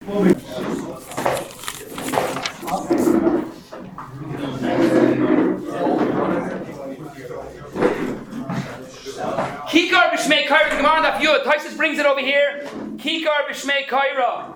Kikar b'shmei kaira. The Gemara on Daf Yud. Taisus brings it over here. Kikar b'shmei kaira.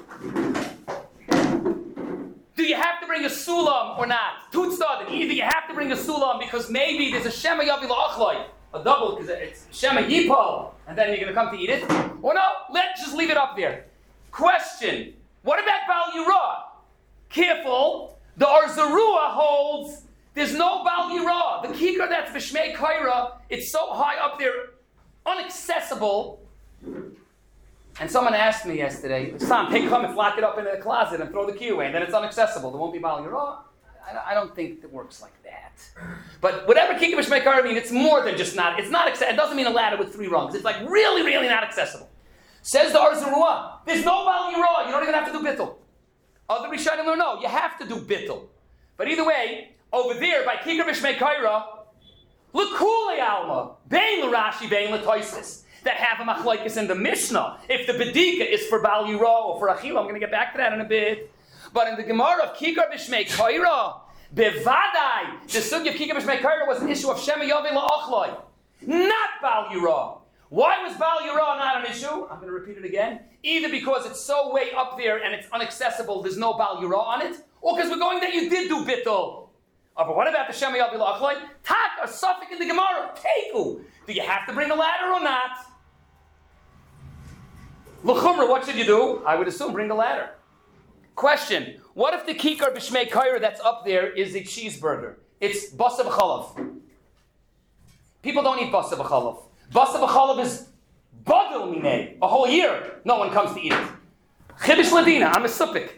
Do you have to bring a sulam or not? Tutzdad. Either you have to bring a sulam because maybe there's a shema yavi la'achloi, a double because it's shema yipol, and then you're going to come to eat it. Or no, let's just leave it up there. Question: what about Bal Yirah? Careful. The Arzarua holds there's no Bal Yirah. The kikar that's b'shmei kaira, it's so high up there, inaccessible. And someone asked me yesterday, Sam, take chametz, lock it up in a closet and throw the key away, and then it's inaccessible. There won't be Bal Yirah. I don't think it works like that. But whatever kikar b'shmei kaira means, it's more than just not. It's not. It doesn't mean a ladder with 3 rungs. It's like really, really not accessible. Says the Arzarua, there's no Bal Yirah. You don't even have to do bittul. Other Rishonim learn, no, you have to do bittul. But either way, over there by kikar b'shmei kaira, l'kulei alma, bein l'Rashi, bein l'Toysis, that have a machlokes in the Mishnah. If the bedika is for Bal Yirah or for Achila, I'm going to get back to that in a bit. But in the Gemara of kikar b'shmei kaira, bevadai, the sugya of kikar b'shmei kaira was an issue of shema yavi la'achloi, not Bal Yirah. Why was Bal Yirah not an issue? I'm going to repeat it again. Either because it's so way up there and it's inaccessible, there's no Bal Yirah on it, or because we're going that you did do bittul. Oh, but what about the shema yavi la'achloi? Tak, a suffix in the Gemara, teiku. Do you have to bring a ladder or not? L'chumra, what should you do? I would assume bring the ladder. Question: what if the kikar b'shmei kaira that's up there is a cheeseburger? It's basa b'chalav. People don't eat basa b'chalav. Basa b'chalav is badil minei. A whole year, no one comes to eat it. Chidish ladina, I'm a supik.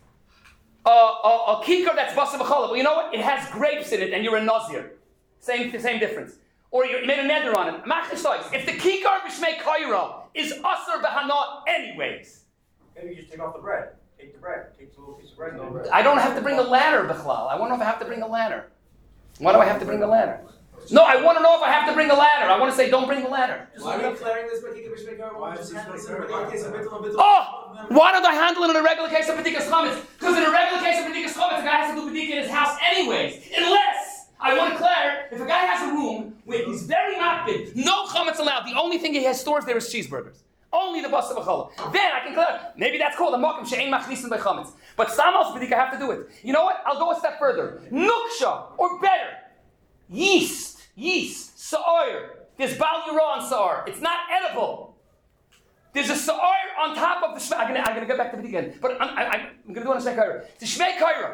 A kikar that's basa b'chalav. Well, you know what? It has grapes in it, and you're a nazir. Same difference. Or you made a neder on it. If the kikar b'shmei kaira is asur b'hana anyways. Maybe you just take off the bread. Take the bread. Take the little piece of bread. No bread. I don't have to bring a ladder, b'chlal. I want to know if I have to bring a ladder. Why do I have to bring a ladder? No, I want to know if I have to bring a ladder. I want to say don't bring the ladder. Why are you declaring this by kikar b'shmei kaira? Why just handle it in a regular case of bittul and bittul? Oh! Why don't I handle it in a regular case of b'dikas chametz? Because in a regular case of b'dikas chametz, the guy has to do b'dika in his house anyways. Unless I want to declare, if a guy has a room where he's very not big, no chametz allowed, the only thing he has stores there is cheeseburgers. Only the basa b'chala. Then I can declare, maybe that's called a makom she'ein machnisin by chametz. But samos b'dika have to do it. You know what? I'll go a step further. Nuksha, or better, yeast, sa'or. There's Bal Yirah on sa'or. It's not edible. There's a sa'or on top of the shmei. I'm going to get back to it again. But I'm going to do it on shmei kaira. It's a shmei kaira.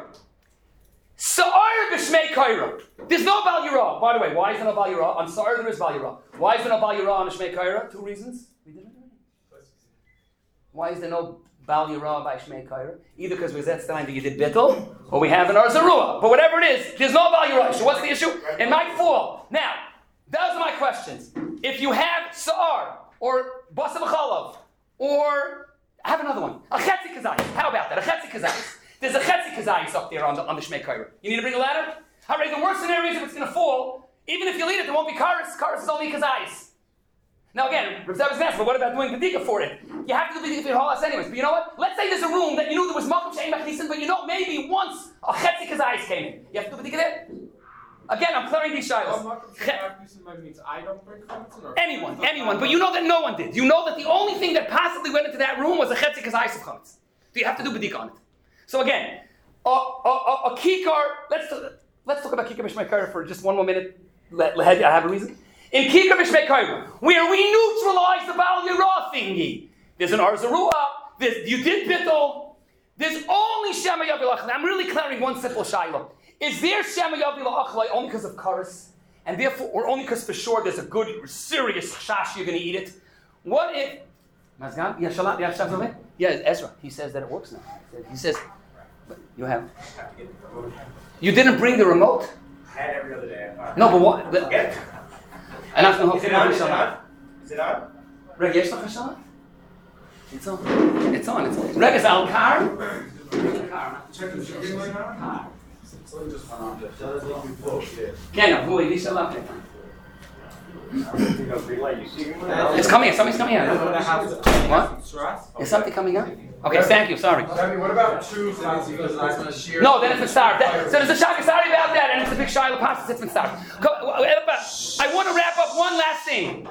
Sa'ar b'shmei kaira. There's no Bal Yirah. By the way, why is there no Bal Yirah? On Sa'ar there is Bal Yirah. Why is there no Bal Yirah on a shmei kaira? 2 reasons. We did it already. Why is there no Bal Yirah by shmei kaira? Either because we said that you did bittul, or we have an Arzarua. But whatever it is, there's no Bal Yirah. So what's the issue? It might fall. Now, those are my questions. If you have Sa'ar, or Basa b'chalav, or I have another one. A Chetzi Kazayis. How about that? A Chetzi Kazayis. There's a Chetzi Kazayis up there on the Shmei Kaira. You need to bring a ladder? Alright, the worst scenario is if it's going to fall, even if you leave it, there won't be Karis. Karis is only Kazayis. Now again, Rav Zeb was asked, but what about doing Bedika for it? You have to do Bedika for your whole house anyways. But you know what? Let's say there's a room that you knew there was Malkum Shein Machnisin, but you know maybe once a Chetzi Kazayis came in. You have to do Bedika there? Again, I'm clearing these shilas. Means I don't bring chametz or Anyone, but you know that no one did. You know that the only thing that possibly went into that room was a Chetzi Kazayis of chametz. So you have to do Bedika on it. So again, a kikar, let's talk about kikar b'shmei kaira for just one more minute. I have a reason. In kikar b'shmei kaira, where we neutralize the Bal Yirah thingy, there's an Arzarua, you did bittul, there's only shema yavi la'achlei. I'm really clearing one simple shayla. Is there shema yavi la'achlei only because of karis, and therefore, or only because for sure there's a good, serious chash you're going to eat it? What if, Mazgan? Yeah, Ezra, he says that it works now. He says, you have. You didn't bring the remote? I had every other day. No, but what? Is it on? Is it on? Reg, yesh lach hashalat? It's on. It's on. Reg is al kar. Check the screen right now. Ken, who is this? It's coming. Something's coming out. What? Is something coming out? Okay, thank you, sorry. What about two chatzis? No, then it's Mitzar. So there's a shaka, sorry about that, and it's a big Shiloh Pastas, it's Mitzar. I want to wrap up one last thing.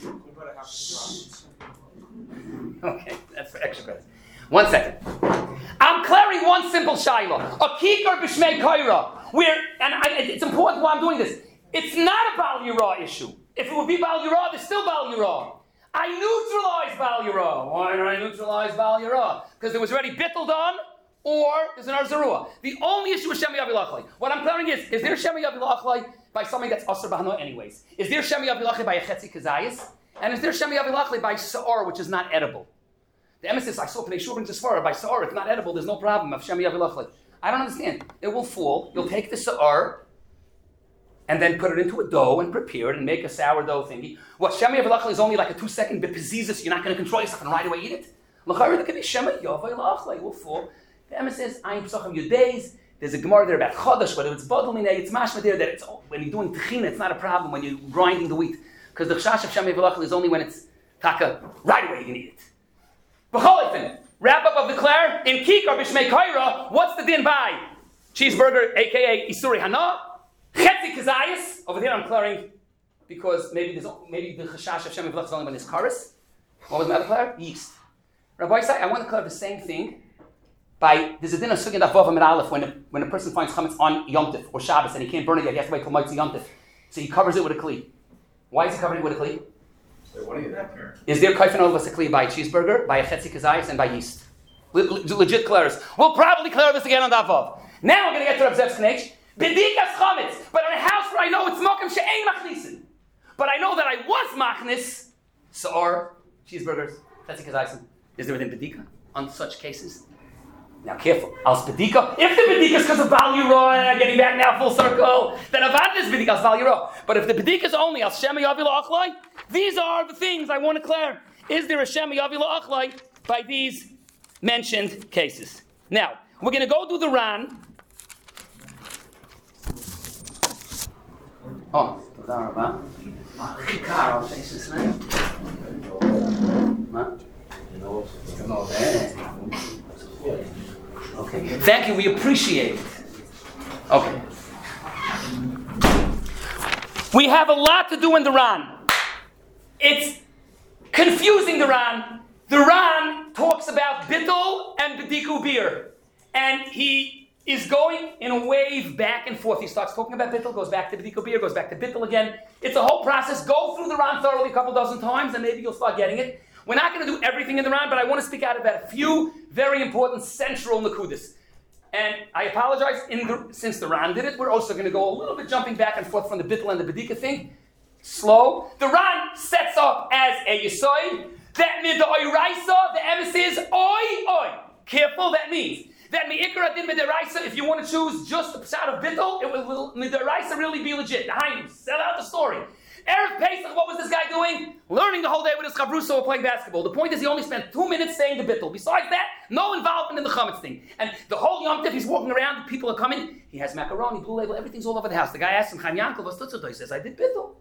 Okay, that's for extra credit. 1 second. I'm clearing one simple Shiloh. A kikar b'shmei kaira. It's important why I'm doing this. It's not a Bal Yirah issue. If it would be Bal Yirah, there's still Bal Yirah. I neutralized Bal Yirah. Why did I neutralize Bal Yirah? Because there was already bittul done, or there's an Arzarua. The only issue with Shema Yavilachlai. What I'm clearing is there Shema Yavilachlai by something that's Asr Bahano anyways? Is there Shema Yavilachlai by a Chetzi Kazayas? And is there Shema Yavilachlai by Sa'ar, which is not edible? The emesis I saw Pnei Shur brings this far. By Sa'ar, it's not edible, there's no problem of Shema Yavilachlai. I don't understand. It will fall. You'll take the Sa'ar and then put it into a dough and prepare it and make a sourdough thingy. What Shema Yavilachlai is only like a 2-second bit pezizis. You're not going to control yourself and right away eat it. L'chayr, there could be Shema Yavilachlai. It will fall. The emesis Ayin Pesachim Yudays. There's a Gemara there about Chodesh, whether it's Badal Minei, it's Mashma there, that it's, when you're doing Techina, it's not a problem when you're grinding the wheat. Because the Chash of Shema Yavilachlai is only when it's Taka, right away you can eat it. B'cholefen, wrap up of the Claire, in Kikar B'Shmei Kaira, what's the din by? Cheeseburger, aka Isuri Hana, Chetzi Kazayas, over here I'm clearing, because maybe the Chash of Shema Yavilachlai is only when it's Karis. What was the other Claire? Yeast. Rabbi Isai, I want to clear the same thing by, there's a din of Sugin Daf Vav Aleph when a person finds chametz on Yom Tif or Shabbos and he can't burn it yet, he has to wait till Motzei Yom Tif. So he covers it with a kli. Why is he covering it with a kli? Is there kaifin over a kli by a cheeseburger, by a chetzi kazayis, and by yeast? Legit clears. We'll probably clear this again on Daf Vav. Now we're going to get to Rav Zev Knech. Bedikas chametz, but on a house where I know it's mokum she'ein machnisin. But I know that I was machnis, sa'or, cheeseburgers, chetzi kazayis. Is there within bedika on such cases? Now careful. Al Spedika. If the Bedika is because of Bal Yirah, getting back now full circle, then Avad is Bedika as Bal Yirah. But if the Bedika is only Al Shema Yavila Achlai, these are the things I want to clear. Is there a Shema Yavila Achlai by these mentioned cases? Now, we're going to go do the Ran. Oh, Toda Rabba. Chikar, I'll say his name. Okay. Thank you, we appreciate it. Okay. We have a lot to do in the Ran. It's confusing the Ran. The Ran talks about bittul and bediku beer. And he is going in a wave back and forth. He starts talking about bittul, goes back to bediku beer, goes back to bittul again. It's a whole process. Go through the Ran thoroughly a couple dozen times and maybe you'll start getting it. We're not going to do everything in the Ran, but I want to speak out about a few very important central Nakudis. And I apologize, since the Ran did it, we're also going to go a little bit jumping back and forth from the Bittul and the Bedika thing. Slow. The Ran sets up as a Yisoid that the Oiraisa, the emissaries, oi. Careful, that means that Mi'ikra din Midiraisa, if you want to choose just the Pshat of Bittul, it will Midiraisa really be legit. Sell out the story. Erev Pesach, what was this guy doing? Learning the whole day with his chavruso or playing basketball. The point is he only spent 2 minutes saying the bittul. Besides that, no involvement in the chametz thing. And the whole Yom Tif, he's walking around, people are coming. He has macaroni, Blue Label, everything's all over the house. The guy asks him, Chaim Yankel, what's tutzuto? He says, I did bittul.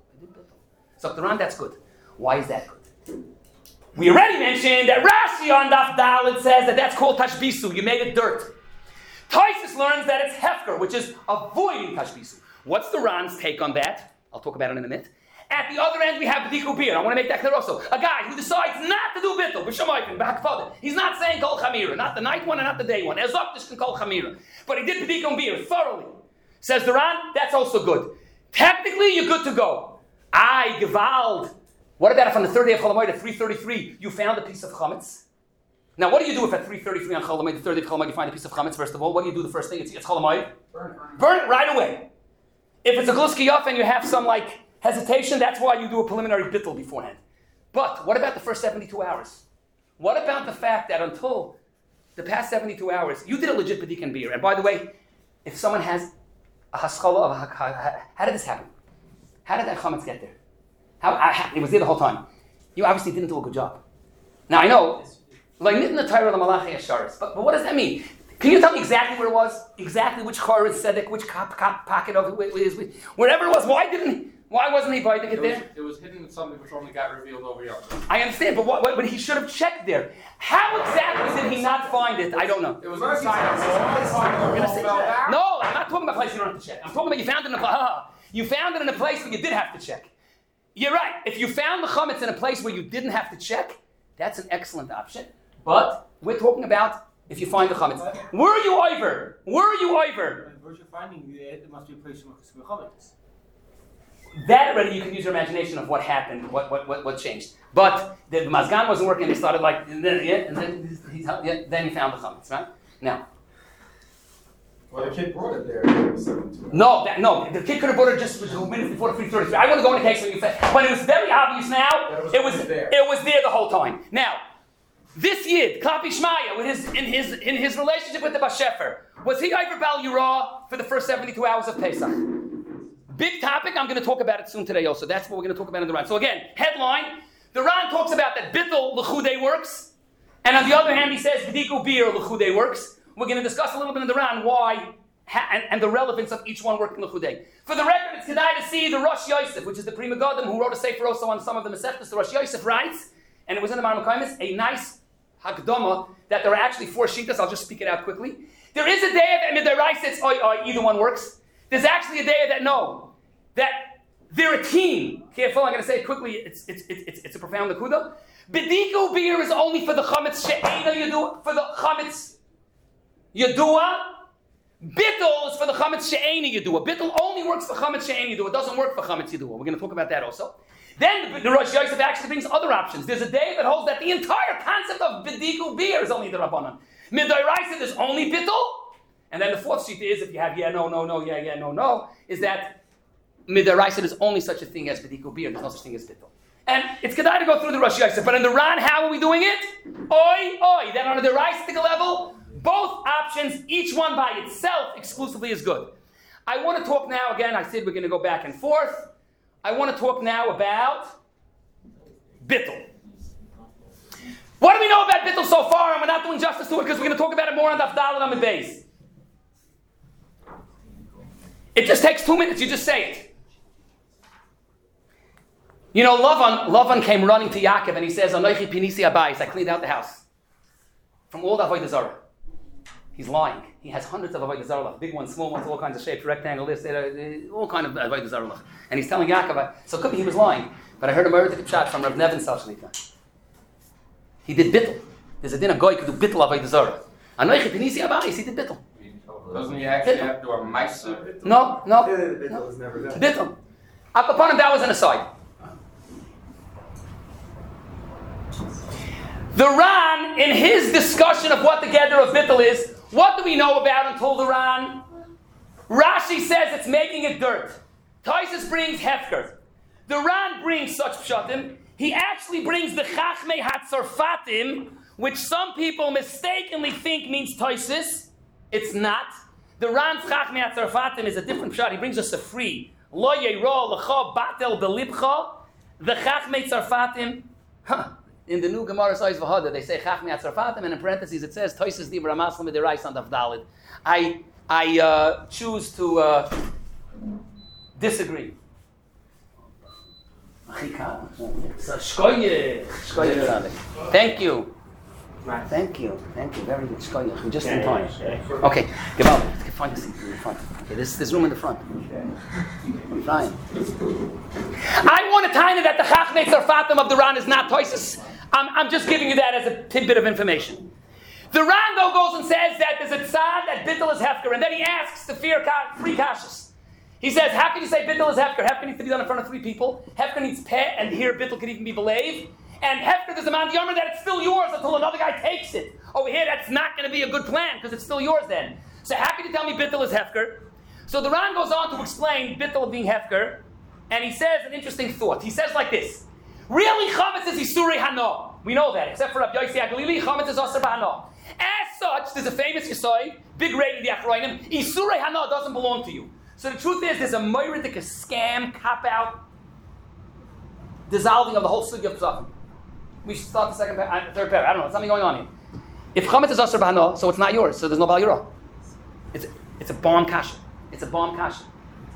So Quran, that's good. Why is that good? We already mentioned that Rashi on Daf Dalet says that that's called tashbisu. You made it dirt. Taisus learns that it's hefker, which is avoiding tashbisu. What's the Ran's take on that? I'll talk about it in a minute. At the other end, we have B'diku Bir. I want to make that clear also. A guy who decides not to do bittul, b'shamayim, b'hakfadim. He's not saying kol chamira, not the night one and not the day one. Ezok can kol chamira. But he did B'diku Bir thoroughly. Says the Ran, that's also good. Technically, you're good to go. Gewald. What about if on the third day of Chol Hamoed at 3:33, you found a piece of chametz? Now, what do you do if at 3:33 on Chol Hamoed, the third day of Chol Hamoed, you find a piece of chametz, first of all? What do you do the first thing? It's Chol Hamoed? Burn it right away. If it's a gluski yaf and you have some hesitation, that's why you do a preliminary bittul beforehand. But what about the first 72 hours? What about the fact that until the past 72 hours, you did a legit B'dik and beer? And by the way, if someone has a haskalah of how did this happen? How did that chametz get there? It was there the whole time. You obviously didn't do a good job. Now I know, but what does that mean? Can you tell me exactly where it was? Exactly which chor is tzedek, which pocket of it is, wherever it was. Why didn't he? Why wasn't he buying it there? It was hidden with something which only got revealed over here. I understand, but he should have checked there. How exactly did he not find it? I don't know. It was inside a No, I'm not talking about a place you don't have to check. I'm talking about you found it in a you found it in a place where you did have to check. You're right. If you found the chametz in a place where you didn't have to check, that's an excellent option. But we're talking about if you find the chametz. Were you over? Were you over? Where's your finding? It must be a place with chametz. That already you can use your imagination of what happened, what changed. But the mazgan wasn't working. He started like, and then he found the chametz, right? Now. Well, the kid brought it there. No, the kid could have brought it just 2 minutes before the 3:30. I want to go into case when you said, but it was very obvious now. It was there the whole time. Now, this Yid, Klapi Shmaya, in his relationship with the Bashefer, was he over Bal Yura for the first 72 hours of Pesach? Big topic. I'm going to talk about it soon today also. That's what we're going to talk about in the Ran. So again, headline: the Ran talks about that Bittul L'chudei works, and on the other hand, he says B'diku Bir L'chudei works. We're going to discuss a little bit in the Ran why and the relevance of each one working L'chudei. For the record, it's Kedai to see the Rosh Yosef, which is the Pri Megadim, who wrote a sefer also on some of the Masechtas. The Rosh Yosef writes, and it was in the Marmuk Kaimis, a nice Hakdama that there are actually 4 shitas. I'll just speak it out quickly. There is a day that Midaraisa it's either one works. There's actually a day that they're a team. Careful, I'm going to say it quickly. It's a profound nakuda. B'diku beer is only for the chametz she'ena yadua, for the chametz yadua. Bittul is for the chametz she'ena yadua. Bittul only works for chametz she'ena yadua. It doesn't work for chametz yadua. We're going to talk about that also. Then the Rosh Yosef actually brings other options. There's a day that holds that the entire concept of b'diku beer is only the Rabbanan. Midaraisa there's only bittul. And then the 4th sheet is, if you have no, is that Midaraisa is only such a thing as B'diku Bir. There's no such thing as Bittul. And it's Kedai to go through the Rosh Yosef. But in the Ran, how are we doing it? Oi. Then on the Deraisic level, both options, each one by itself, exclusively is good. I want to talk now, again, I said we're going to go back and forth. I want to talk now about Bittul. What do we know about Bittul so far? And we're not doing justice to it because we're going to talk about it more on Daf Dalet on the base. It just takes 2 minutes. You just say it. You know, Lavan came running to Yaakov and he says, Anochi pinisi abayis, I cleaned out the house. From all the Avodah Zarah. He's lying. He has hundreds of Avodah Zarah, big ones, small ones, all kinds of shapes, rectangle, this, all kind of Avodah Zarah. And he's telling Yaakov, so it could be he was lying. But I heard a murder shot from Rav Nevin Salshalita. He did bittul. There's a din of goy could do bittul Avodah Zarah. Anochi pinisi abayis, he did bittul. Doesn't he actually have to do a ma'aser? No. Bittul was never done. Bittul. Upon him, that was an aside. The Ran, in his discussion of what the gather of Bittul is, what do we know about until the Ran? Rashi says it's making it dirt. Taisus brings hefker. The Ran brings such pshatim. He actually brings the Chachmei HaTzarfatim, which some people mistakenly think means Taisus. It's not. The Ran's Chachmei HaTzarfatim is a different pshat. He brings us a free. Lo yeiro l'cha batel belibcha. The Chachmei Tzarfatim. In the new Gemara Sois V'Hada, they say Chachmei HaTzarfatim, and in parentheses it says Toises Dibra Maslam Midiraisa on Daf Dalet. I choose to disagree. Thank you. Thank you. Very good. Shkoyach. We're just in time. Okay. Let's find a seat in the front. Okay, there's room in the front. I'm trying. I want to tell you that the Chachmei Tzarfatim of the Ran is not Toises. I'm just giving you that as a tidbit of information. The Ran, though, goes and says that there's a tzad that Bittul is Hefker, and then he asks the three kashas. He says, how can you say Bittul is Hefker? Hefker needs to be done in front of 3 people. Hefker needs peh, and here Bittul could even be belayed. And Hefker, there's a man Yomer that it's still yours until another guy takes it. Over here, that's not going to be a good plan, because it's still yours then. So how can you tell me Bittul is Hefker? So the Ran goes on to explain Bittul being Hefker, and he says an interesting thought. He says like this. Really, chametz is Isurei Hano. We know that, except for Rabbi Yossi HaGalili, chametz is Aser B'Hano. As such, there's a famous Yisai, big rating the Achroinim, Isurei Hano doesn't belong to you. So the truth is, there's a moiridik, a scam, cop-out, dissolving of the whole sugi of Pesachim. We should start the third pair. I don't know, there's something going on here. If chametz is Aser B'Hano, so it's not yours, so there's no Bal Yura. It's a bomb kasha. It's a bomb kasha.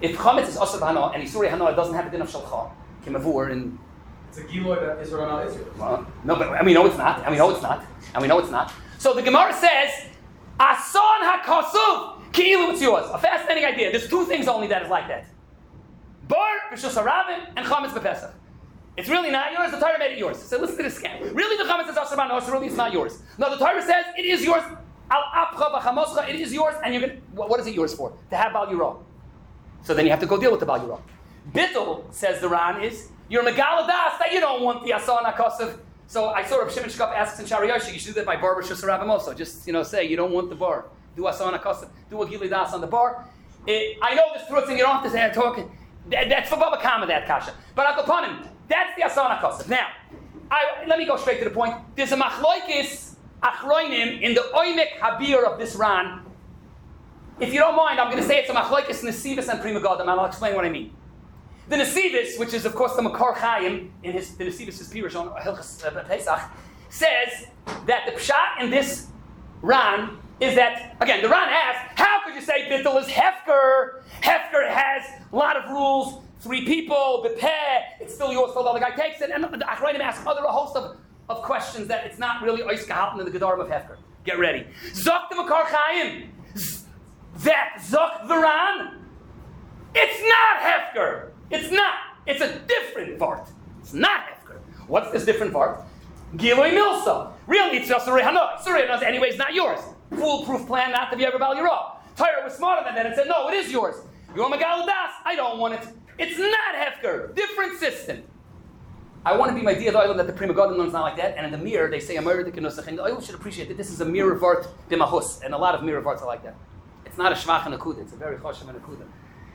If chametz is asur b'hana and isurei hana, it doesn't have a din of shalcha. Kimavur in. It's a giloy that Israel not Israel. Well, no, but we know it's not. And we know it's not. And we know it's not. So the Gemara says, ason hakasuv ki'ilu it's yours. A fascinating idea. There's two things only that is like that. Bar b'shus harabim and chametz b'pesach. It's really not yours. The Torah made it yours. So listen to this scam. Really, the chametz is asur b'hana. So really, it's not yours. No, the Torah says it is yours. Al apcha v'chamoscha. It is yours, and you're gonna. What is it yours for? To have bal yiro. So then you have to go deal with the bal yiro. Bittul, says the Ran, is you're megaladas that you don't want the asan hakasav. So I saw Rav Shimon Shkop asks in Shari Yoshi, you should do that by bar b'shus harabim also. Just say you don't want the bar. Do asan hakasav. Do a gili das on the bar. I know this truth, and you don't have to say I'm talking. That's for Baba Kama, that kasha. But upon him, that's the asan hakasav. Now, let me go straight to the point. There's a machloikis achroinim in the oimek habir of this Ran. If you don't mind, I'm going to say it's a machloikis Nesivis and Prima Godim, and I'll explain what I mean. The Nesivis, which is of course the Makar Chaim in the Nesivis is Pirush on Hilchas Pesach, says that the pshat in this Ran is that, again, the Ran asks, how could you say Bittul is Hefker? Hefker has a lot of rules, 3 people, Bepeh, it's still yours till the other guy takes it, and the Achronim ask a host of questions that it's not really Ois Gehalten in the Gedarim of Hefker. Get ready. Zok the Makar Chaim. That Zok the Ran. It's not Hefker. It's not. It's a different Vart. It's not Hefker. What's this different Vart? Giloi Milsa. Really, it's just Surei Hana. Surei Hana, anyway, it's not yours. Foolproof plan not to be ever Bal Yirah. Torah was smarter than that and said, no, it is yours. You want Megaladas? I don't want it. It's not Hefker. Different system. I want to be my dear Oilam that the Prima Godim is not like that. And in the mirror, they say, Amir the Kenusach. And the Oilam should appreciate that this is a mirror Vart b'mahus. And a lot of mirror Varts are like that. It's not a shvach and a kuda. It's a very choshev and a kuda.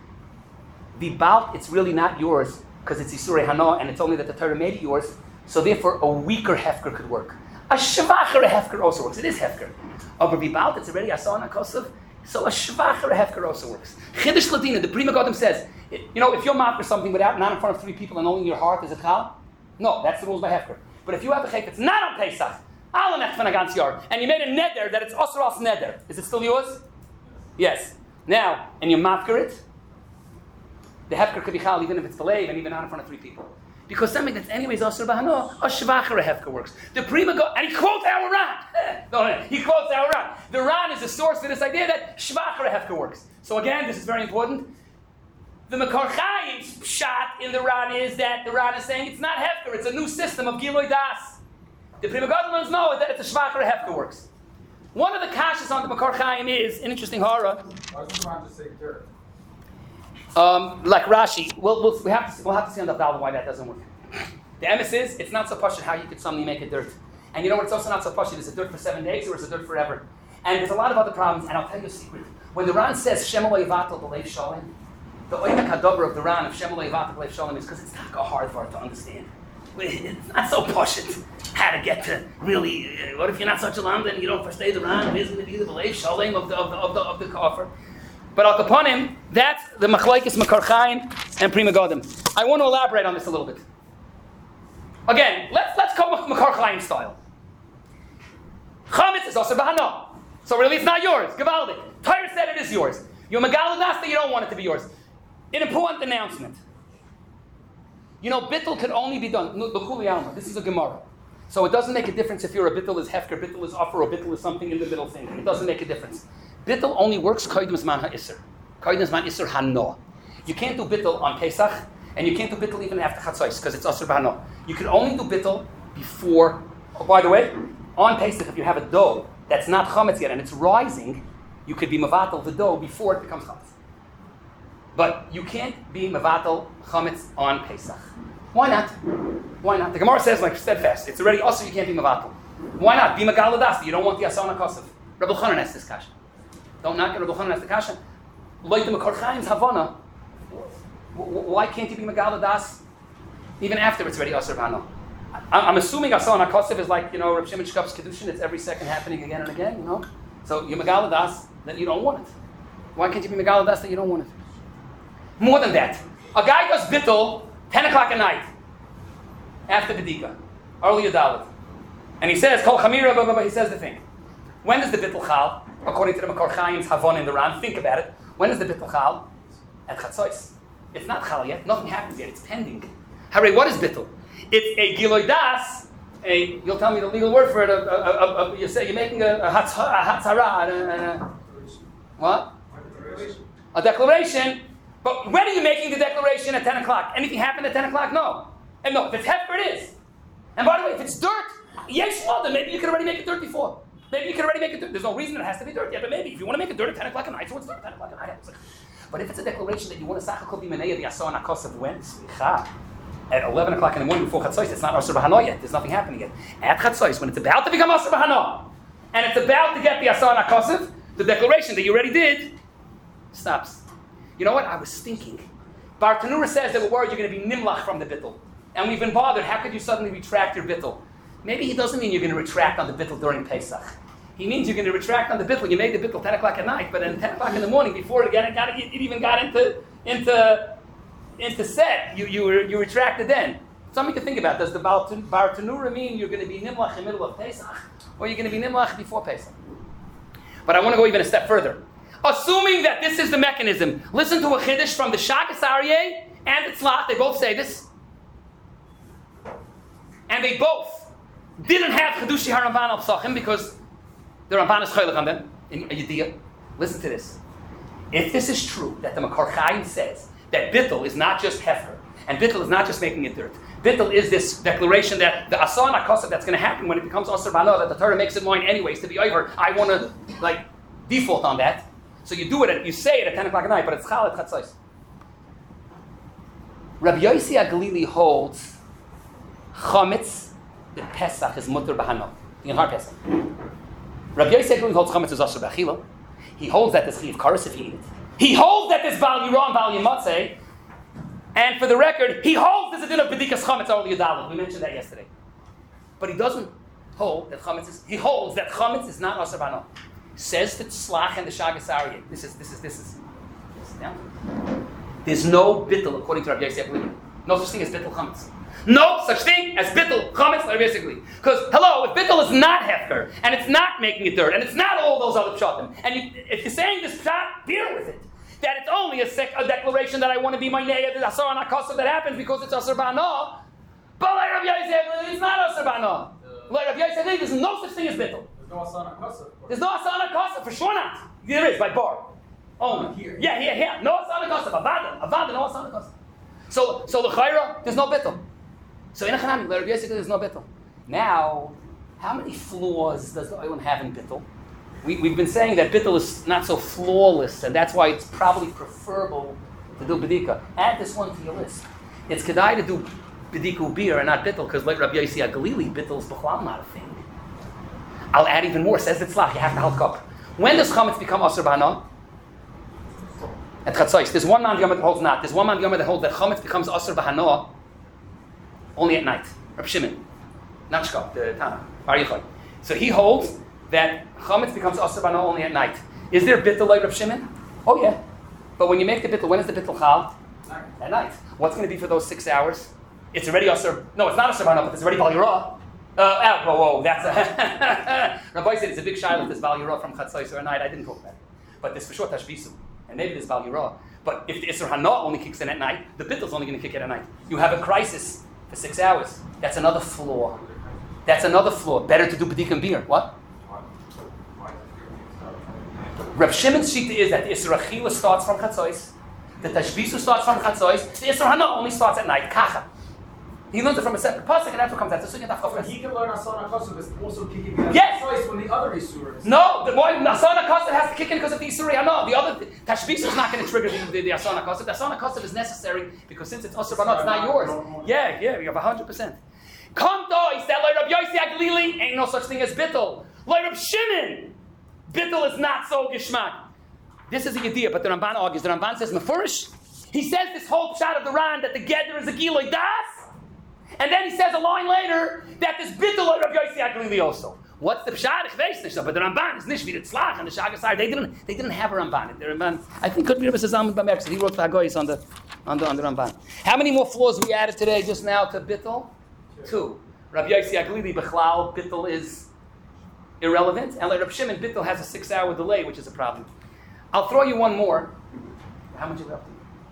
The balt, it's really not yours because it's isurei hana and it's only that the Torah made it yours. So therefore, a weaker hefker could work. A shvacher hefker also works. It is hefker. Over the balt, it's already asan hakosav. So a shvacher hefker also works. Chiddush Ladina, the Prima Godim says, if you're mad for something not in front of 3 people and only in your heart is a chal, no, that's the rules by hefker. But if you have a chayk that's not on Pesach, and you made a neder that it's osur as neder, is it still yours? Yes. Now, and you mafker it, the hefker could be chal even if it's delayed and even not in front of 3 people. Because something that's anyways asur b'hano, a shvacher hefker works. The Prima Godim, and he quotes our Ran. No, he quotes our Ran. The Ran is the source for this idea that shvacher hefker works. So again, this is very important. The Makar Chaim's shot in the Ran is that the Ran is saying it's not hefker, it's a new system of Giloi Das. The Prima Godim know that it's a shvacher hefker works. One of the kashas on the Makar Chaim is an interesting hara. I was trying to say dirt. Like Rashi, we'll have to see on the Dal why that doesn't work. The emes is it's not so pashut how you could suddenly make it dirt. And you know what? It's also not so pashut. Is it dirt for 7 days or is it dirt forever? And there's a lot of other problems. And I'll tell you a secret. When the Ran says Shem Elohevatel B'Leiv Shalom, the oimek hadover of the Ran of Shem Elohevatel B'Leiv Shalom is because it's not a hard for it to understand. It's not so pashut how to get to really. What if you're not such a lam? Then you don't first say the Ran. It is going to be the B'Leiv Shalom of the kafir. But al kaponim, that's the machlokes Makar Chaim and Prima Godim. I want to elaborate on this a little bit. Again, let's go Makar Chaim style. Chametz is also b'hana, so really it's not yours. Gavaldik. Torah said it is yours. You're megaladas that you don't want it to be yours. An important announcement. Bittul could only be done. This is a Gemara. So it doesn't make a difference if you're a bittul is hefker, bittul is offer, or bittul is something in the middle thing. It doesn't make a difference. Bittul only works koydem zman ha'isr. Koydem zman isr hano. You can't do bittul on Pesach, and you can't do bittul even after chatzos because it's asr b'hano. You can only do bittul before. Oh, by the way, on Pesach, if you have a dough that's not chametz yet and it's rising, you could be mevatel the dough before it becomes chametz. But you can't be mevatel chametz on Pesach. Why not? Why not? The Gemara says, like steadfast, it's already also you can't be mevatel. Why not? Be megaladas. You don't want the asana kosev. Rabbi Chanan asked this kasha. Don't knock it. Rabbi Chanan asked the kasha. Like the Makar Chaim's havana. Why can't you be megaladas even after it's already asur b'hana? I'm assuming asana kosev is like Rabbi Shimon Shkop's kedushin. It's every second happening again and again. So you're megaladas that you don't want it. Why can't you be megaladas that you don't want it? More than that, a guy does bittul 10 o'clock at night after Bedika, early Adalit. And he says, Kol Chamira, blah, blah, blah, he says the thing. When does the bittul chal? According to the Makar Chaim's Havon in the Ran, think about it. When is the bittul chal? at Chatzos. It's not Chal yet. Nothing happens yet. It's pending. Hooray, what is bittul? It's a Giloi Das. You'll tell me the legal word for it. You say you're making a hatzara. What? A declaration. But when are you making the declaration at 10 o'clock? Anything happened at 10 o'clock? No. And no, if it's heifer, it is. And by the way, if it's dirt, yes, well, then maybe you could already make it dirt before. Maybe you could already make it dirt. There's no reason it has to be dirt yet, but maybe if you want to make it dirt at 10 o'clock at night, so it's dirt at 10 o'clock at night. But if it's a declaration that you want to sachakol b'manei the asor nakosav when at 11 o'clock in the morning before Chatzos, it's not asur b'hano yet. There's nothing happening yet. At Chatzos, when it's about to become asur b'hano, and it's about to get the asor nakosav, the declaration that you already did stops. You know what? I was thinking. Bar Tanura says that we're worried you're going to be nimlach from the bittul. And we've been bothered. How could you suddenly retract your bittul? Maybe he doesn't mean you're going to retract on the bittul during Pesach. He means you're going to retract on the bittul. You made the bittul 10 o'clock at night, but then 10 o'clock in the morning, before it even got into set, you retracted then. Something to think about. Does the Bar Tanura mean you're going to be nimlach in the middle of Pesach? Or you're going to be nimlach before Pesach? But I want to go even a step further. Assuming that this is the mechanism, listen to a chiddush from the Shagas Aryeh and the Tzlach. They both say this. And they both didn't have Chedushi HaRamban al Psachim because the Ramban is chaylik on them in Yediyah. Listen to this. If this is true, that the Makar Chaim says that bittul is not just heifer, and bittul is not just making it dirt. Bittul is this declaration that the asar nakosav that's going to happen when it becomes asar b'hano, that the Torah makes it mine anyways to be over. I want to default on that. So you do it, you say it at 10 o'clock at night, but it's chal at chatzos. Rabbi Yossi HaGalili holds chametz, the Pesach is mutter b'hano. The Yahar Pesach. Rabbi Yossi HaGalili holds chametz is asur b'achila. He holds that there's chiv karas if you eat it. He holds that there's val yirah and val yimatzeh. And for the record, he holds there's a din of bedikas chametz al yadalah. We mentioned that yesterday. But he doesn't hold that chametz is. He holds that chametz is not asur b'hano. Says the Tzlach and the Shagas Aryeh. This is. Yeah. There's no bittul according to Rabbi Yossi HaGalili. No such thing as bittul chametz. No such thing as bittul chametz, basically. Because hello, if bittul is not hefker and it's not making it dirt and it's not all those other pshatim, and if you're saying this pshat, bear with it. That it's only a declaration that I want to be my ne'ah, the asar nakosav that happens because it's asar b'hano. But like Rabbi Yossi HaGalili, it's not asar b'hano. Like Rabbi Yossi HaGalili, there's no such thing as bittul. There's no asana kasa. There's no asana kasa, for sure not. There is, by bar. Oh, here. Yeah. No asana kasa. Avada, no asana kasa. So the chayra, there's no bittul. So in a chanami, Rabbi Yossi, there's no bittul. Now, how many flaws does the oilam have in bittul? We've been saying that bittul is not so flawless, and that's why it's probably preferable to do bedika. Add this one to your list. It's kedai to do bediku beer and not bittul, because like Rabbi Yossi HaGalili, bittul is b'chlam not a thing. I'll add even more. Says the Tzlach, you have to halk up. When does chametz become asur b'hano? At Chatzos. There's one man that holds not. There's one man that holds that chametz becomes asur b'hano only at night. Reb Shimon, not Shkop, the Tana, Bar Yochai. So he holds that chametz becomes asur b'hano only at night. Is there bittul like Reb Shimon? Oh yeah. But when you make the bittul, when is the bittul chal? At night. What's going to be for those 6 hours? It's already asur. No, it's not asur b'hano, but it's already bal yirah. Whoa, that's Rabbi said it's a big shiloh, this Val Yirah from Chatzos or a night. I didn't talk about it. But there's for sure Tashbisu. And maybe there's Val Yirah. But if the Isser Hana only kicks in at night, the Bittul's only going to kick in at night. You have a crisis for 6 hours. That's another flaw. Better to do B'dik and beer. What? Reb Shimon's shita is that the Isser Achila starts from Chatzos. The Tashbisu starts from Chatzos. The Isser Hana only starts at night. Kacha. He learns it from a separate pasuk, and that's what comes out. So he can learn asana kasa is also kicking in. Yes. When the other isuras. No, the asana kasa has to kick in because of the isuri. No, the other tashbis is not going to trigger the asana kasa. The asana kasa is necessary because since it's asur b'hano, it's not yours. Yeah, you have 100%. Come dois that like Rabbi Yossi HaGalili ain't no such thing as bittul. Like Reb Shimon, bittul is not so gishmak. This is a idea, but the Ramban argues. The Ramban says mefurish. He says this whole shot of the Ran that the Geder is a giloi das. And then he says a line later that this bittul of Rabbi Yossi HaGalili also. What's the pshat? Ich weiß nicht. But the Ramban is nicht wie the Tzlach and the Shagas Aryeh. They didn't have a Ramban. The Ramban, I think, could be Rabbi Zalman Bamerkes. He wrote the Hagoyis on the Ramban. How many more flaws we added today just now to bittul? 2. Rabbi Yossi HaGalili b'chlal bittul is irrelevant, and like Rabbi Shimon, bittul has a 6-hour delay, which is a problem. I'll throw you one more. How much are we up to?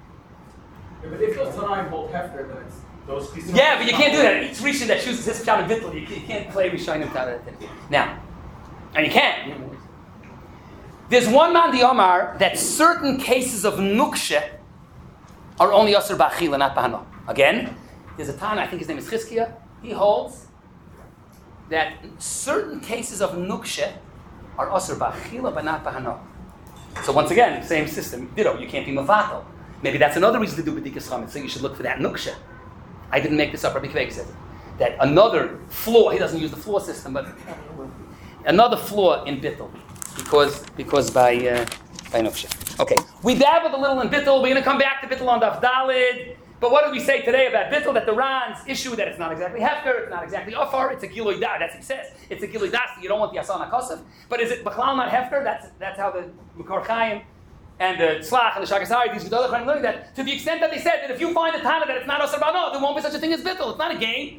Yeah, but if those Tanaim hold Hefker, then it's those Chisidim. Yeah, but you can't do that. Each Rishon that chooses his Pshat and Bittul, you can't play Rishonim Tana. Now, and you can't. There's one man the Omar that certain cases of Nukshe are only Asr Ba'achila, not Bahana. Again, there's a Tana, I think his name is Chizkiah. He holds that certain cases of Nukshe are Asr Ba'achila, but not Bahana. So once again, same system. Ditto, you can't be Mavatal. Maybe that's another reason to do B'dikas Chametz. So you should look for that Nukshe. I didn't make this up, Rabbi Kveg says it. That another flaw, he doesn't use the flaw system, but another flaw in Bittul. Because by Nukshe. Okay, we dabbled a little in Bittul. We're going to come back to Bittul on Daf Dalid. But what did we say today about Bittul? That the Ran's issue that it's not exactly Hefker, it's not exactly Afar, it's a Gilui Das. That's what he says. It's a Gilui Das. You don't want the Asan HaKosov. But is it B'chlal not Hefker? That's how the Makor Chaim and the Tzlach and the Shagasari, these Gedolah Chaim learning that, to the extent that they said that if you find a Tana that it's not Asar Ba'ano, there won't be such a thing as Bittul. It's not a game.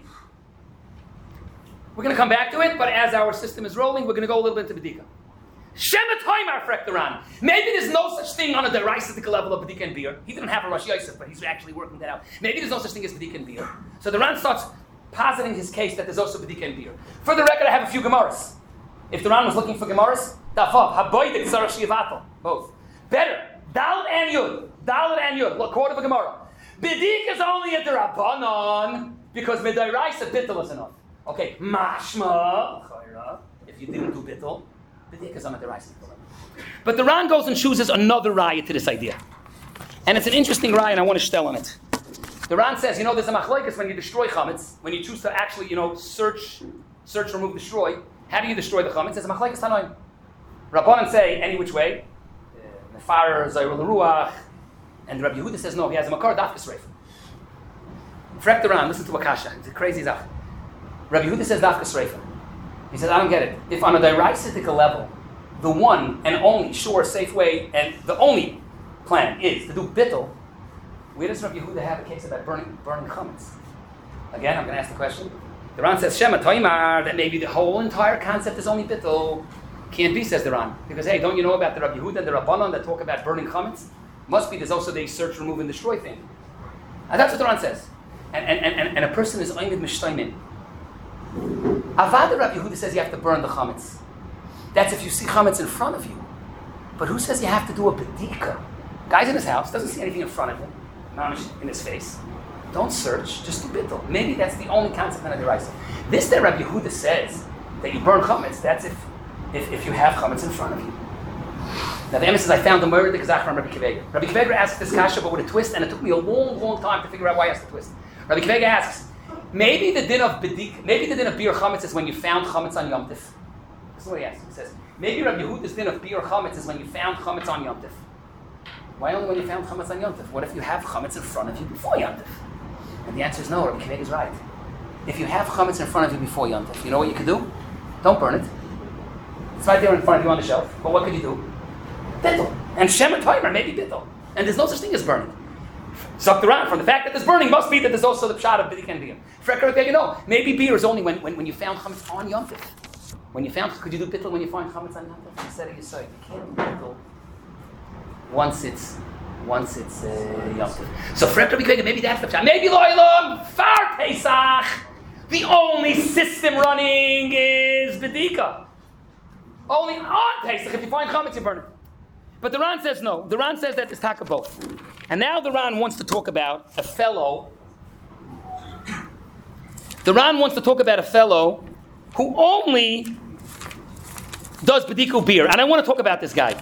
We're going to come back to it, but as our system is rolling, we're going to go a little bit into B'dika. Shemet Haimar Frek the Ran. Maybe there's no such thing on a deraisitic level of B'dika and Beer. He didn't have a Rosh Yosef, but he's actually working that out. Maybe there's no such thing as B'dika and Beer. So the Ran starts positing his case that there's also B'dika and Beer. For the record, I have a few Gemaras. If the Ran was looking for Gemaras, Dafav, Haboidik, Sarash Yivatal, both. Better, Dalet and Yud. Look, quote of a Gemara. B'dika is only a Derabanan because Midairaisa Bittul is enough. Okay, Mashma, if you didn't do Bittul, B'dika is on a Deraisa. But the Ran goes and chooses another raya to this idea. And it's an interesting raya, and I want to shtel on it. The Ran says, there's a machlokes when you destroy chametz, when you choose to actually, search, remove, destroy. How do you destroy the chametz? There's a machlokes tanoim. Rabbanan say any which way. Mefarer, Zayrul Ruach, and Rabbi Yehuda says no. He has a makar dafkas reif. Frek the Ran, listen to Akasha. It's a crazy zach. Rabbi Yehuda says dafkas reif. He says I don't get it. If on a deraisitic level, the one and only sure, safe way, and the only plan is to do bittul, where does Rabbi Yehuda have a case about burning chametz? Again, I'm going to ask the question. The Ran says Shema Toimar that maybe the whole entire concept is only bittul. Can't be, says the Ran. Because hey, don't you know about the Rabbi Yehuda and the Rabbanon that talk about burning chametz? Must be there's also the search, remove, and destroy thing. And that's what the Ran says. And a person is oimid mishtaimin. Avad the Rabbi Yehuda says you have to burn the chametz. That's if you see chametz in front of you. But who says you have to do a bedika? Guy's in his house, doesn't see anything in front of him, mamish in his face. Don't search, just do bittul. Maybe that's the only concept in a deraisa. This that Rabbi Yehuda says that you burn chametz, that's if you have chametz in front of you. Now the Emes says I found the murder because from Rabbi Kvega. Rabbi Kvega asked this kasha but with a twist, and it took me a long time to figure out why he asked the twist. Rabbi Kvega asks, maybe the din of bir chametz is when you found chametz on Yom Tif. This is what he asks. He says, maybe Rabbi Yehuda's din of bir chametz is when you found chametz on Yom Tif. Why only when you found chametz on Yom Tif? What if you have chametz in front of you before Yom Tif? And the answer is no. Rabbi Kvega is right. If you have chametz in front of you before Yom Tif, you know what you can do? Don't burn it. It's right there in front of you on the shelf. But what could you do? Bittul. And Shemet Toimer, maybe bittul. And there's no such thing as burning. Sucked around from the fact that there's burning must be that there's also the pshat of B'dik and Biyam. Freker, maybe beer is only when you found chametz on Yom Tif. When you found, could you do bittul when you find chametz on Yom Tif? Instead of you say, you can't do bittul once it's Yom Tif. So Freker, maybe that's the pshat. Maybe lo'ilom far Pesach. The only system running is B'dika. Only on Pesach, if you find chametz, you burn it. But the Ran says no. The Ran says that it's taka both. And now the Ran wants to talk about a fellow. The Ran wants to talk about a fellow who only does b'diku beer. And I want to talk about this guy.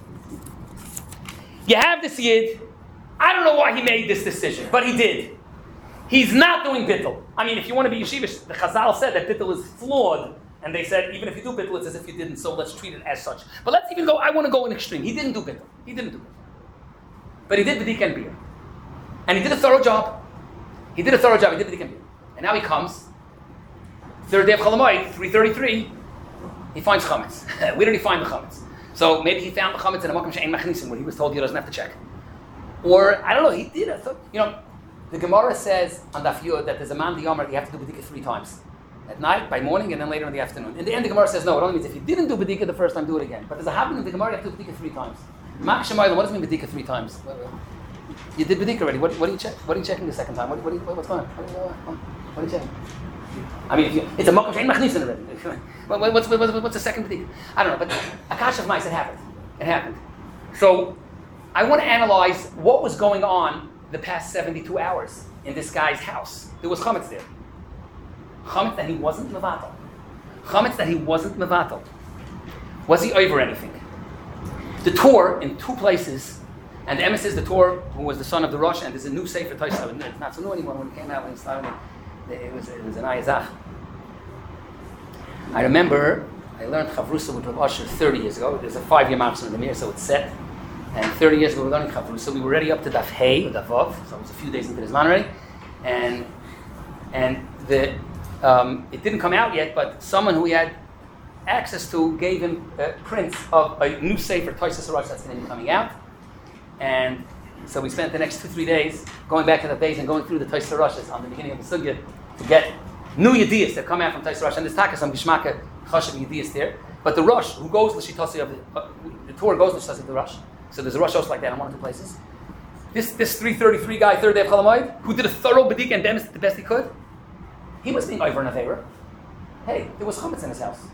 You have this yid. I don't know why he made this decision, but he did. He's not doing bittul. I mean, if you want to be yeshivish, the Chazal said that bittul is flawed. And they said, even if you do bittul, it's as if you didn't, so let's treat it as such. But let's even go, I want to go in extreme. He didn't do bittul. But he did b'dik and beer. And he did a thorough job. He did b'dik and beer. And now he comes, third day of Cholamoid, 3:33, he finds chametz. Where did he find the chametz? So maybe he found the chametz in a makom she'ein machnisim, where he was told he doesn't have to check. Or, I don't know, he did. The Gemara says on Daf Yud that there's a man the Yomer, you have to do b'dik 3 times. At night, by morning, and then later in the afternoon. In the end, the Gemara says no. It only means if you didn't do B'dika the first time, do it again. But there's a happening in the Gemara, you have to do B'dika 3 times. Mak Shemayla, what does it mean B'dika 3 times? You did B'dik already. What are you checking the second time? What's going on? What are you checking? I mean, it's a Makom Shein Machnisin already. What's the second B'dik? I don't know, but Akash of Mice, it happened. So, I want to analyze what was going on the past 72 hours in this guy's house. There was chametz there. Chametz that he wasn't mevatel. Was he over anything? The Torah in two places, and the emes is the Torah, who was the son of the Rosh, and there's a new Sefer Tosha. It's not so new anymore. When it came out, when it started, it was an ayazach. I remember I learned Chavrusa with Rav Asher 30 years ago. There's a 5-year maximum in the mirror, so it's set. And 30 years ago we were learning Chavrusa. We were already up to Daf Hey, or Daf Vav, so it was a few days into the Zman already. And it didn't come out yet, but someone who he had access to gave him prints of a new Sefer Tosha Rosh that's going to be coming out. And so we spent the next 2-3 days going back to the base and going through the Tosha Roshas on the beginning of the Sugya to get new Yediyas that come out from Tosha Rosh. And there's taka some Gishmaka Chashav Yediyas there. But the Rosh, who goes L'Shitasi of the Torah goes L'Shitasi of the Rosh. So there's a Rosh host like that in one or two places. This 333 guy, third day of Chalamoid, who did a thorough B'dik and demonstrated the best he could, he was being over an Aveira. Hey, there was chametz in his house.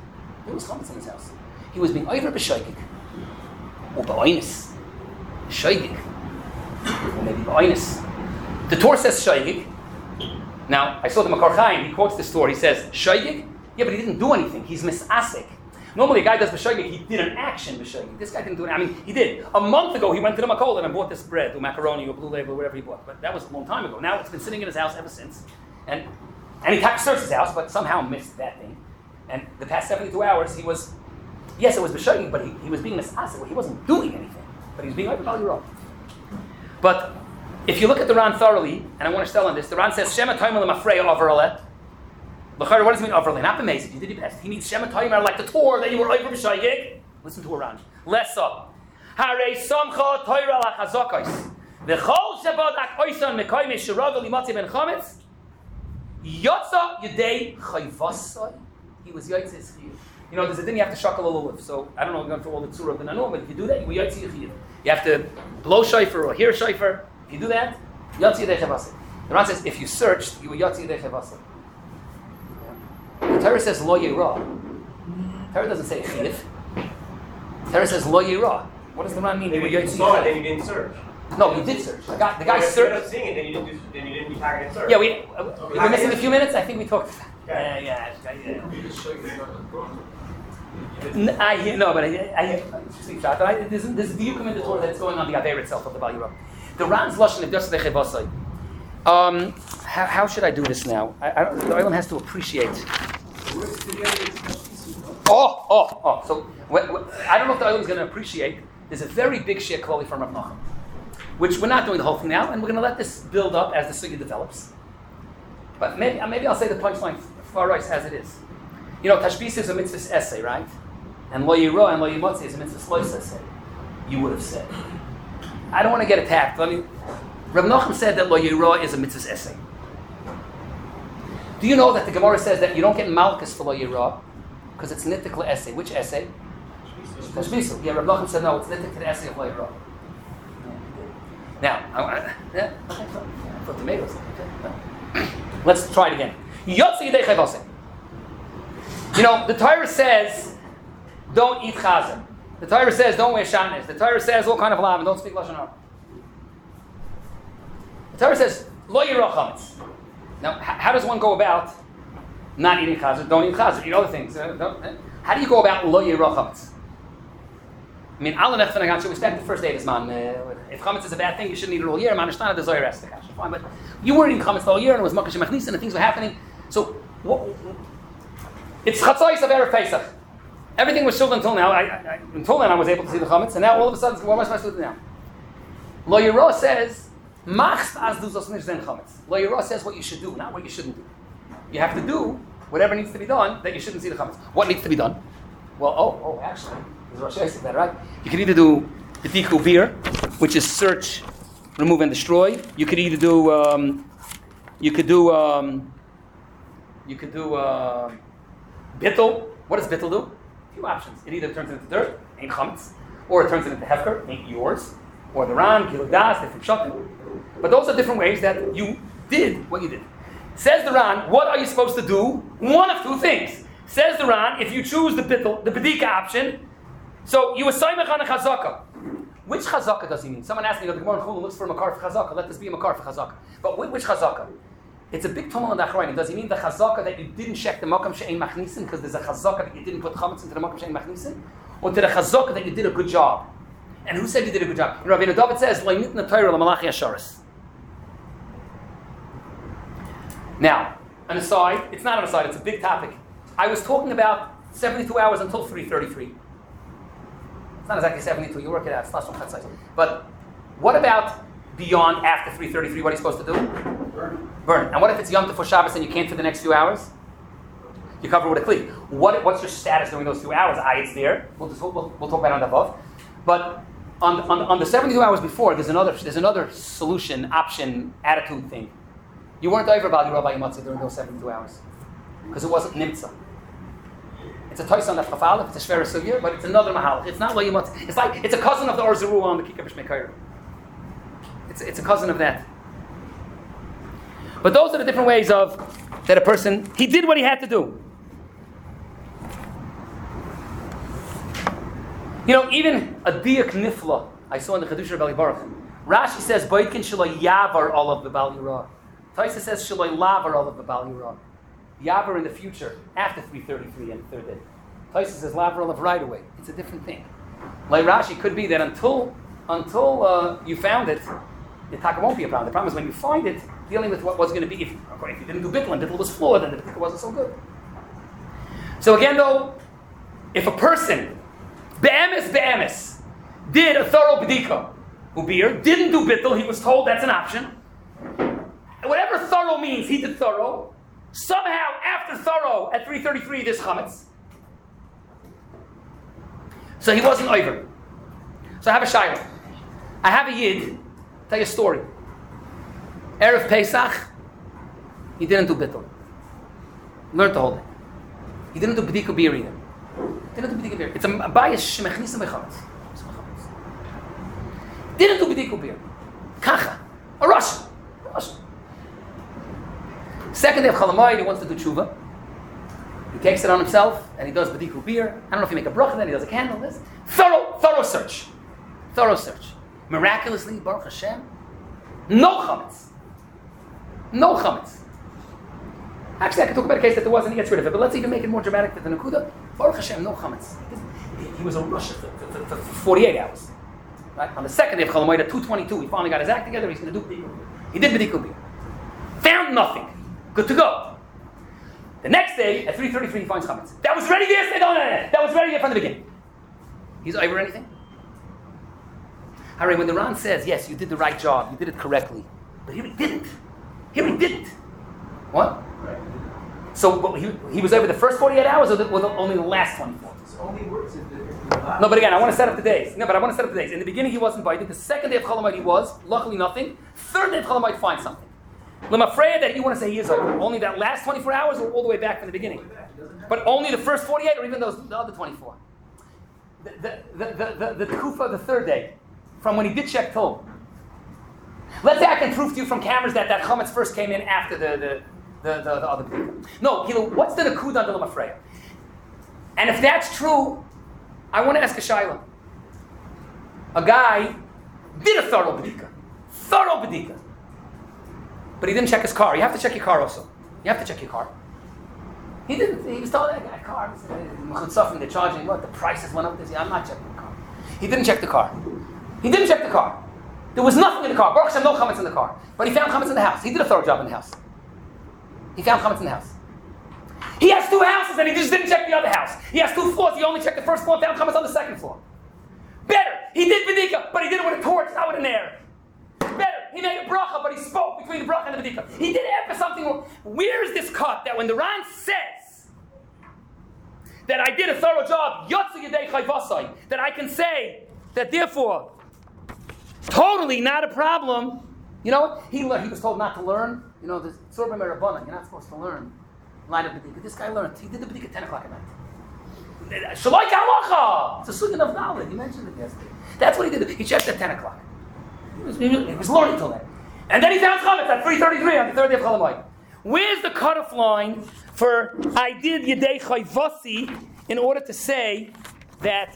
He was being over b'shoigig, or b'oinis, shoigig, or maybe b'oinis. The Torah says shoigig. Now, I saw the Makar Chaim, he quotes this Torah, he says, shoigig? Yeah, but he didn't do anything. He's misasik. Normally, a guy does b'shoigig, he did an action b'shoigig. This guy didn't do it. I mean, he did. A month ago, he went to the Makola and bought this bread, or macaroni, or Blue Label, or whatever he bought. But that was a long time ago. Now it's been sitting in his house ever since. And he searched his house, but somehow missed that thing. And the past 72 hours, he was, yes, it was b'shoigig, but he was being misasik. He wasn't doing anything, but he was being over Bal. But if you look at the Ran thoroughly, and I want to tell on this, the Ran says, Shema Toimel Mafreya Overle. What does it mean Overle? Not amazing. You did your best. He means Shema Toimel like the Torah that you were over b'shoigig. Listen to a Ran. Less up. Harei Samcha Toira Lachazokos. V'chol Shebadak Oisan Mekoyme Shirav Limatzi Ben Chametz. Yotza Yedei Chayvasai. He was Yotze Yichiyuv. You know, there's a thing you have to shackle a lulav. So I don't know, we're going through all the tzura of the Nanua, but if you do that, you Yotze Yichiyuv. You have to blow shofar or hear shofar. If you do that, Yotze Yedei Chayvasai. The Ran says, if you searched, you were Yotze Yedei Chayvasai. The Torah says Lo Yirah. The Torah doesn't say Chiyuv. The Torah says Lo Yirah. What does the Ran mean? Maybe you saw it, then you didn't search. No, we did search. The guy searched. You ended up seeing it, then you didn't be targeted search. Yeah, we're missing a few minutes. I think we talked. Yeah. I hear sleep shot. There's a diukum in the Torah that's going on the Aveir itself of the Bal Yirah. The Ran's lashon of Yosef Echevasai. How should I do this now? The Olam has to appreciate. So I don't know if the Olam is going to appreciate. There's a very big share kloli from Rav Nachum, which we're not doing the whole thing now, and we're going to let this build up as the sugya develops. But maybe I'll say the punchline far right as it is. You know, Tashbis is a mitzvah essay, right? And Lo Yirah and Lo Yimotzi is a mitzvah slois essay. You would have said. I don't want to get attacked. Rav Nachum said that Lo Yirah is a mitzvah essay. Do you know that the Gemara says that you don't get malchus for Lo Yirah because it's nittik essay? Which essay? Tashbisu. Yeah, Rav Nachum said no, it's nittik to the essay of Lo Yirah. Now, for tomatoes. Let's try it again. Yotze Yedei Chayvasai. You know, the Torah says, don't eat chazer. The Torah says, don't wear shatnez. The Torah says, all kind of lav, and don't speak lashon hara. The Torah says, lo yirah chametz. Now, how does one go about not eating chazer? Don't eat chazer. Eat other things. How do you go about lo yirah chametz? I mean, Allah neftan agan. We spent the first day of this man. If chametz is a bad thing, you shouldn't eat it all year. Manashtana the zoyer has fine, but you weren't eating chametz all year, and it was makash machnis, and things were happening. So, it's chatzos of erev Pesach. Everything was shul until now. Until then, I was able to see the chametz, and now all of a sudden, what am I supposed to do now? Lo Yirah says, machst as du zos nish zen chametz. Lo Yirah says what you should do, not what you shouldn't do. You have to do whatever needs to be done that you shouldn't see the chametz. What needs to be done? Well, actually, Rosh Hashanah said that, right? You can either do the Tiku Vir, which is search, remove, and destroy. You could either do, bittul. What does bittul do? A few options. It either turns it into dirt, ain't chametz, or it turns it into hefker, ain't yours. or the Ran, Gilui Das, different Pshatim. But those are different ways that you did what you did. Says the Ran, what are you supposed to do? One of two things. Says the Ran, if you choose the Bedika option, so you assign on a Chazaka. Which Chazaka does he mean? Someone asked me, the Gemara in Chulun looks for a Makar for Chazaka. Let this be a Makar for Chazaka. But which Chazaka? It's a big tumult on the Achrayim. Does he mean the Chazaka that you didn't check the Makam She'ein Machnisin because there's a Chazaka that you didn't put Chametz into the Makam She'ein Machnisin? Or to the Chazaka that you did a good job? And who said you did a good job? Rabbeinu David says, Lo nitna Torah l'malachi Asharis. Now, an aside, it's not an aside, it's a big topic. I was talking about 72 hours until 3:33. It's not exactly 72, you work it out, it's less than Chatzai. But what about beyond after 3:33, what are you supposed to do? Burn. And what if it's Yom Tov for Shabbos and you can't for the next few hours? You cover with a kli. What's your status during those 2 hours? It's there. We'll talk about it on the above. But on the 72 hours before, there's another solution, option, attitude thing. You weren't over Bali Rabbi Yimatzi during those 72 hours. Because it wasn't Nimtza. It's a Toys on the Chafalif, it's a Shvera Sugya, but it's another Mahal. It's not Lo Yimatzi. It's like, it's a cousin of the Or Zeruah on the Kikar B'Shmei. It's a cousin of that. But those are the different ways of that a person, he did what he had to do. You know, even a Diyak Nifla, I saw in the Chedusha Bali Baruch. Rashi says, Boitkin Shaloi Yavar all of the Bal Yirah. Taisa says, Shaloi Lavar all of the Bal Yirah. Yavar in the future, after 3:33 and the third day. Taisa says, Lavar all of right away. It's a different thing. Like Rashi could be that until you found it, the taka won't be a problem. The problem is when you find it, dealing with what was going to be, if you didn't do bittul and bittul was flawed, then the bittul wasn't so good. So again though, if a person, be'emes, did a thorough bedika, ubir, didn't do bittul, he was told that's an option. Whatever thorough means, he did thorough. Somehow, after thorough, at 3:33, there's chametz. So he wasn't over. So I have a shayla. I have a yid. Tell you a story. Erev Pesach, he didn't do bittul. Learned the whole day. He didn't do bedika beer either. Didn't do bedika beer. It's a bias shemechnis mechametz. Didn't do bedika beer. Kacha, a Russian. Second day of Chalamayid, he wants to do tshuva. He takes it on himself and he does bedika beer. I don't know if he make a bracha then, he does a candle. This thorough search. Miraculously, Baruch Hashem, no chametz. Actually, I could talk about a case that there was and he gets rid of it, but let's even make it more dramatic than the Nakuda. Baruch Hashem, no chametz. He was a Russia for 48 hours. Right? On the second day of Chalamayid at 2:22, he finally got his act together, he's going to do bedika beer. He did bedika beer. Found nothing. Good to go. The next day, at 3:33, he finds chametz. That was ready yesterday? No. That was ready from the beginning. He's over anything? Harry, when the Ran says, yes, you did the right job, you did it correctly, but here he didn't. What? Right. So he was over the first 48 hours or only the last 24? It's only works if No, but again, I want to set up the days. In the beginning, he wasn't invited. The second day of Chalamayid, he was. Luckily, nothing. Third day of Chalamayid, finds something. I'm afraid that you want to say he is over. Only that last 24 hours or all the way back from the beginning? But only the first 48 or even the other 24? The kufa, the third day, from when he did check Tov. Let's say I can prove to you from cameras that chametz first came in after the other people. No, what's the nakuda under Lamafreya? And if that's true, I want to ask a shayla. A guy did a thorough bedika, but he didn't check his car. You have to check your car also. You have to check your car. He didn't. He was told that guy car. They're charging what the prices went up. I'm not checking the car. He didn't check the car. There was nothing in the car. Baruch Hashem, no chametz in the car. But he found chametz in the house. He did a thorough job in the house. He found chametz in the house. He has 2 houses and he just didn't check the other house. He has 2 floors. He only checked the first floor and found chametz on the second floor. Better. He did bedika, but he did it with a torch, not with an air. Better. He made a bracha, but he spoke between the bracha and the bedika. He did it for something. Where is this cut that when the Ran says that I did a thorough job, yotzu yedei chayvasai, that I can say that therefore, totally not a problem. You know, he was told not to learn. You know, the Tzorba Merabana, you're not supposed to learn line of bedika. This guy learned. He did the bedika at 10 o'clock at night. Shalai kalacha. It's a sugan of knowledge. You mentioned it yesterday. That's what he did. He checked at 10 o'clock. He was learning till then. And then he found chametz at 3:33 on the third day of Chol Hamoed. Where's the cutoff line for I did Yedei Chayvasi in order to say that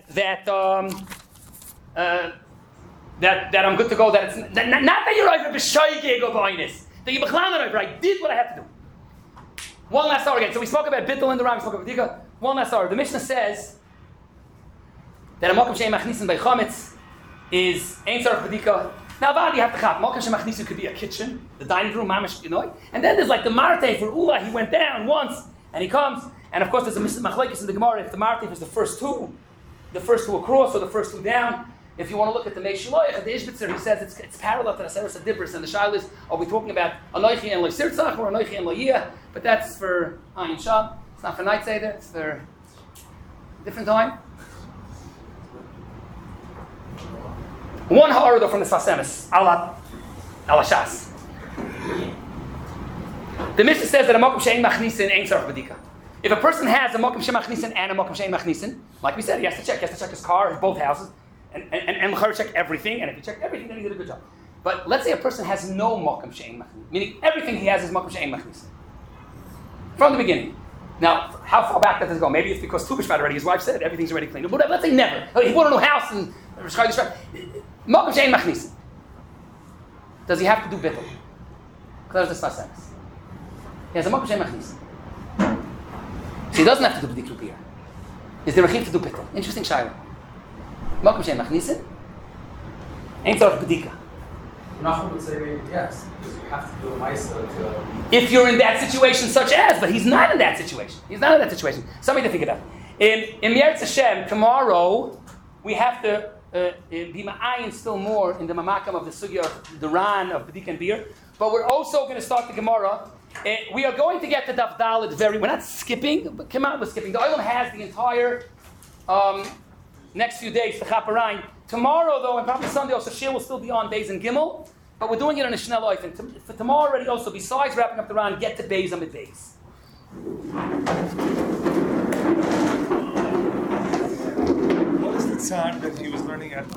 I'm good to go? That it's not that you're over b'shoygeg or b'oinus. That you b'chlan over. I did what I had to do. One last hour again. So we spoke about bittul in the Ram. We spoke about B'dika. One last hour. The Mishnah says that a makom she'em machnisin by chametz is ein tzarich B'dika. Now, about you have to chap. Makom she'em machnisin could be a kitchen, the dining room, mamash, you know. And then there's like the marteh for Ula. He went down once and he comes. And of course, there's a machlekes in the Gemara if the marteh is the first two across or the first two down. If you want to look at the Mei Shiloach, at the Ishbitzer, he says it's parallel to the Seres Adibris, and the Shail is, are we talking about Anoichi and Lo Sirtzach or Anoichi and Lo Yiyah? But that's for Ayin Shah. It's not for Night Seder, it's for a different time. One ha'arado from the Sfasemis, ala Shas. The Mishnah says that a Mokum She'en Machnisin ain't Tzarech B'dika. If a person has a Mokum She'en Machnisin and a Mokum She'en Machnisin, like we said, he has to check his car, both houses, and check everything, and if he checked everything, then he did a good job. But let's say a person has no Mokum She'en Machnisin, meaning everything he has is Mokum She'en Machnisin. From the beginning. Now, how far back does it go? Maybe it's because Tu B'Shvat already, his wife said everything's already clean. But let's say never. He bought a new house and Mokum She'en Machnisin. Does he have to do bittul? Because there's the Sfasemis. He has a Mokum She'en Machnisin. So he doesn't have to do B'dik here. Is there a chiyuv to do bittul? Interesting shayla. Mokum she'en machnisin, ain't tzarich b'dika. Nachum would say yes, because you have to do a ma'isa to. If you're in that situation, such as, but he's not in that situation. He's not in that situation. Something to think about. In Yeretz Hashem, tomorrow, we have to be ma'ayin still more in the mamakam of the sugya of the ran of b'dika and beer. But we're also going to start the Gemara. We are going to get to Daf Dalet we're not skipping, but come on, we're skipping. The Olam has the entire next few days, the Chaparine. Tomorrow, though, and probably Sunday, also, Shir will still be on Beis and Gimel, but we're doing it on a Shnei Loif. And for tomorrow already also, besides wrapping up the Ran, get to Beis and Beis. What is the time that he was learning at